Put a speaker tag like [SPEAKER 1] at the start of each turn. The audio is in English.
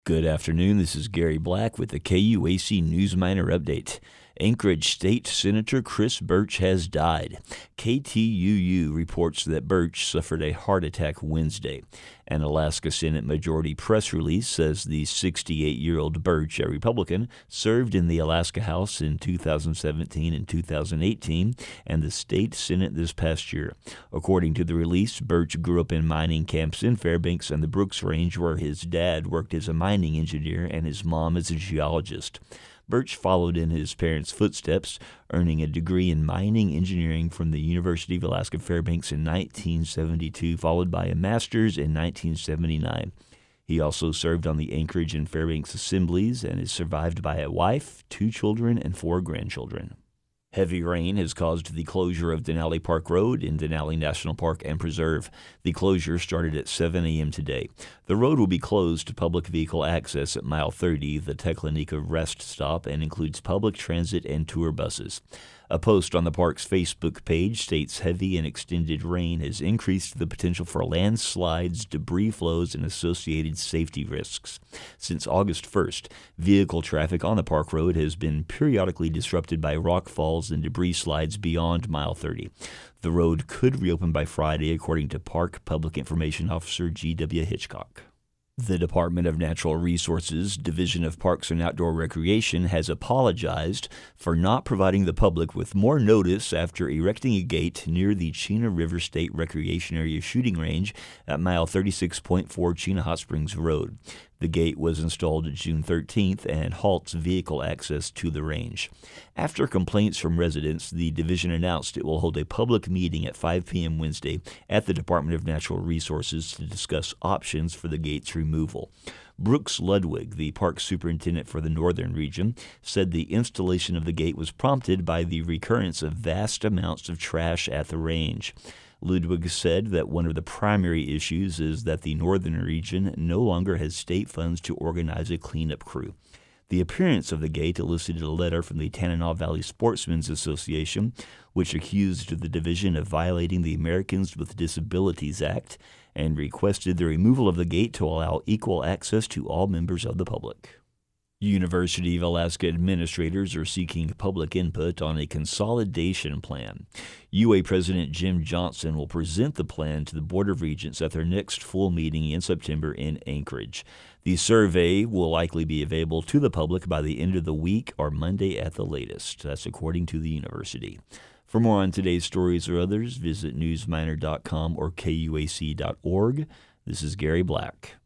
[SPEAKER 1] Good afternoon. This is Gary Black with the KUAC News Miner Update. Anchorage State Senator Chris Burch has died. KTUU reports that Burch suffered a heart attack Wednesday. An Alaska Senate Majority press release says the 68-year-old Burch, a Republican, served in the Alaska House in 2017 and 2018 and the state Senate this past year. According to the release, Burch grew up in mining camps in Fairbanks and the Brooks Range, where his dad worked as a mining engineer and his mom as a geologist. Burch followed in his parents' footsteps, earning a degree in mining engineering from the University of Alaska Fairbanks in 1972, followed by a master's in 1979. He also served on the Anchorage and Fairbanks assemblies and is survived by a wife, 2 children, and 4 grandchildren. Heavy rain has caused the closure of Denali Park Road in Denali National Park and Preserve. The closure started at 7 a.m. today. The road will be closed to public vehicle access at mile 30, the Teklanika rest stop, and includes public transit and tour buses. A post on the park's Facebook page states heavy and extended rain has increased the potential for landslides, debris flows, and associated safety risks. Since August 1st, vehicle traffic on the park road has been periodically disrupted by rock falls and debris slides beyond mile 30. The road could reopen by Friday, according to Park Public Information Officer G.W. Hitchcock. The Department of Natural Resources, Division of Parks and Outdoor Recreation, has apologized for not providing the public with more notice after erecting a gate near the Chena River State Recreation Area shooting range at mile 36.4 Chena Hot Springs Road. The gate was installed June 13th and halts vehicle access to the range. After complaints from residents, the division announced it will hold a public meeting at 5 p.m. Wednesday at the Department of Natural Resources to discuss options for the gate's removal. Brooks Ludwig, the park superintendent for the northern region, said the installation of the gate was prompted by the recurrence of vast amounts of trash at the range. Ludwig said that one of the primary issues is that the northern region no longer has state funds to organize a cleanup crew. The appearance of the gate elicited a letter from the Tanana Valley Sportsmen's Association, which accused the division of violating the Americans with Disabilities Act and requested the removal of the gate to allow equal access to all members of the public. University of Alaska administrators are seeking public input on a consolidation plan. UA President Jim Johnson will present the plan to the Board of Regents at their next full meeting in September in Anchorage. The survey will likely be available to the public by the end of the week or Monday at the latest. That's according to the university. For more on today's stories or others, visit newsminer.com or kuac.org. This is Gary Black.